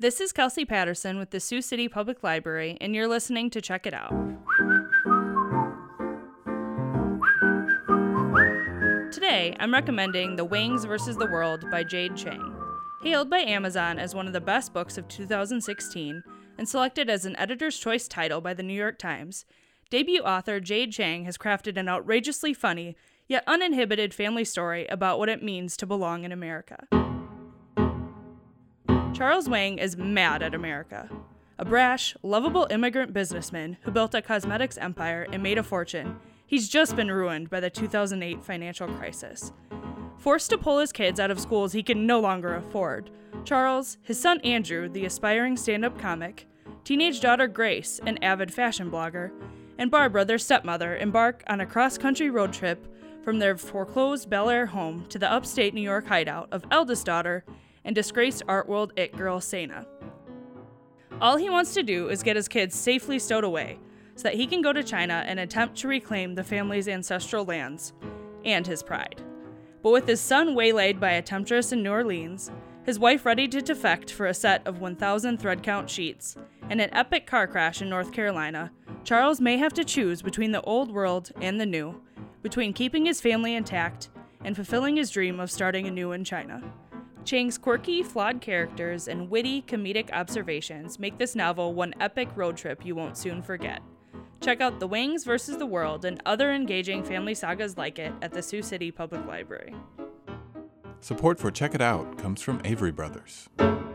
This is Kelsey Patterson with the Sioux City Public Library, and you're listening to Check It Out. Today, I'm recommending The Wangs vs. the World by Jade Chang. Hailed by Amazon as one of the best books of 2016 and selected as an Editor's Choice title by the New York Times, debut author Jade Chang has crafted an outrageously funny, yet uninhibited family story about what it means to belong in America. Charles Wang is mad at America. A brash, lovable immigrant businessman who built a cosmetics empire and made a fortune, he's just been ruined by the 2008 financial crisis. Forced to pull his kids out of schools he can no longer afford, Charles, his son Andrew, the aspiring stand-up comic, teenage daughter Grace, an avid fashion blogger, and Barbara, their stepmother, embark on a cross-country road trip from their foreclosed Bel Air home to the upstate New York hideout of eldest daughter and disgraced art world it girl Sana. All he wants to do is get his kids safely stowed away so that he can go to China and attempt to reclaim the family's ancestral lands and his pride. But with his son waylaid by a temptress in New Orleans, his wife ready to defect for a set of 1,000 thread count sheets, and an epic car crash in North Carolina, Charles may have to choose between the old world and the new, between keeping his family intact and fulfilling his dream of starting anew in China. Chang's quirky, flawed characters and witty, comedic observations make this novel one epic road trip you won't soon forget. Check out The Wangs vs. the World and other engaging family sagas like it at the Sioux City Public Library. Support for Check It Out comes from Avery Brothers.